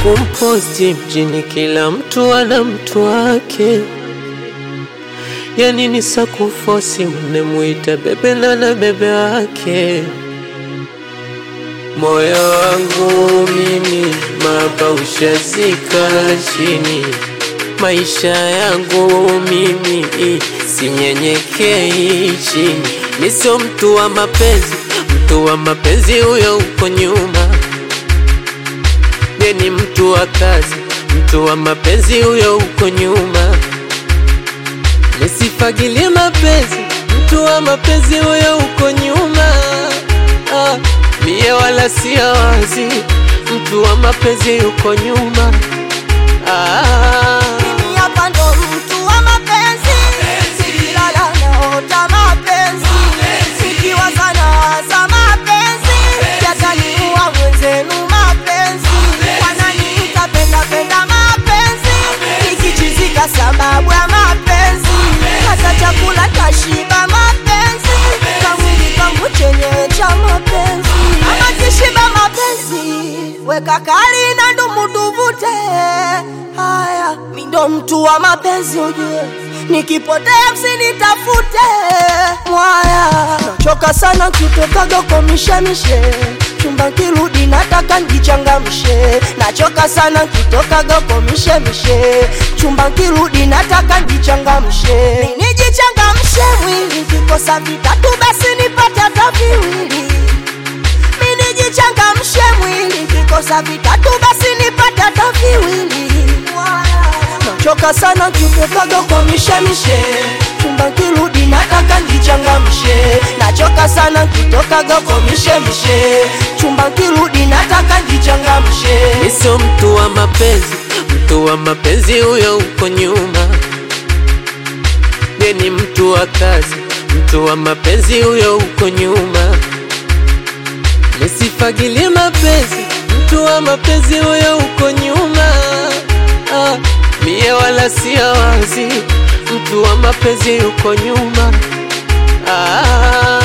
kumposti mjini, kila mtu ana mtu wake. Yani nisa kufosi unemuita bebe na bebe wake. Moyo wangu mimi mapa ushazika chini, maisha yangu mimi sinyenyekei chini. Nisio mtu wa mapenzi, mtu wa mapenzi huyo uko nyuma. Ni mtu wa kazi, mtu wa mapenzi huyo uko nyuma. Nisifagilie mapenzi, mtu wa mapenzi huyo uko nyuma. Mie wala siya wazi, mtu wa mapenzi uko nyuma. Mimi hapa ndo mtu wa mapenzi, sikilala naota mapenzi, sikiwaza nawaza mapenzi, yataniua mwenzenu mapenzi. Wananiita penda mapenzi, nikichizika sababu ya mapenzi. Hata chakula tashiba mapenzi, kamwili kangu chenyewe cha mapenzi. Ama kishiba mapenzi, weka kali na ndumu tuvute. Haya, mi ndo mtu wa mapenzi ujue, nikipotea msinitafute. Mwaya, nachoka sana kutokaga kwa mishemishe, chumba kirudi nataka njichangamshe. Nachoka sana kutokaga kwa mishemishe, chumba kirudi nataka njichangamshe. Nijichangamshe mwili, kikosa vitatu basi nipate hata viwili. Nijichangamshe mwili, kikosa vitatu basi nipate hata viwili. Nachoka sana kutokaga kwa mishemishe, chumba kirudi nataka njichangamshe. Nachoka sana kutokaga kwa mishemishe, chumba kirudi nataka njichangamshe. Nisio mtu wa mapenzi, mtu wa mapenzi huyo uko nyuma. Ni mtu wa kazi, mtu wa mapenzi huyo uko nyuma. Nisifagilie mapenzi, mtu wa mapenzi huyo uko nyuma. Mie wala siya wazi, mtu wa mapenzi uko nyuma.